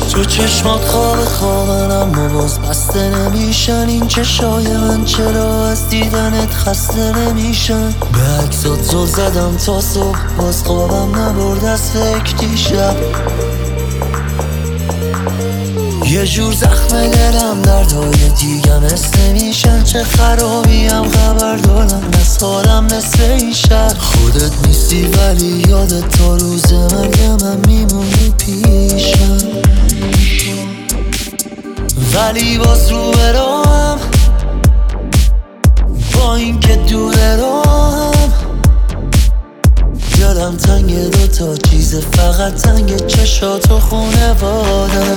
تو چشمات خوابن اما باز بسته نمیشن. این چشای من چرا از دیدنت خسته نمیشن؟ به عکسات زل زدم تا صبح باز خوابم نبرد از فکر دیشب. یه جور زخم دلم دردهای دیگه مثل نمیشن. چه خرابیم خبر دارم از حالم مثل این شهر. خودت نیستی ولی یادت تا روز مرگ من میمونی پیشم. ولی باز رو برام با این که دور راهم. دلم تنگ دوتا چیز فقط تنگ چشات و خونوادم.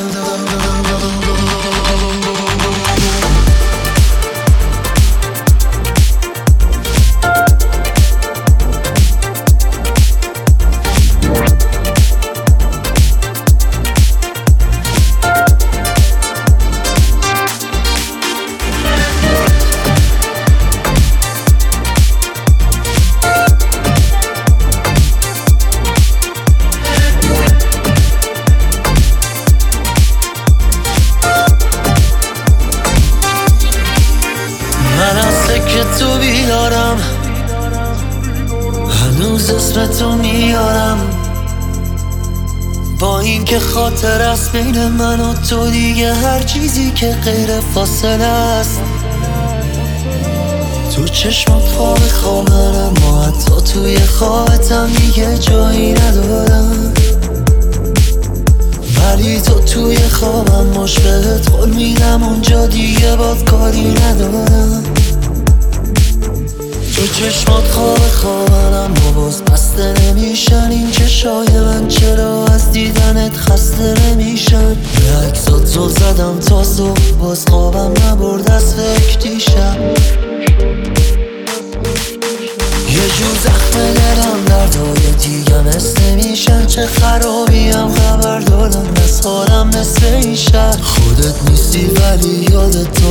که تو بیدارم هنوز اسم تو میارم. با این که خاطر است بین من و تو دیگه هر چیزی که غیر فاصله است. تو چشمات خوابن اما حتی توی خوابتم دیگه جایی ندارم. ولی تو توی خوابم مشبهت قول میدم اونجا دیگه باد کاری ندارم. تو چشمات خوابن اما باز بسته نمیشن. این چشای من چرا از دیدنت خسته نمیشن؟ به عکسات زل زدم تا صبح باز خوابم نبرد از فکر دیشب. یه جور زخم دلم دردهای دیگه مثل نمیشن. چه خرابیم خبر دارم از حالم مثل این شهر. خودت نیستی ولی یادت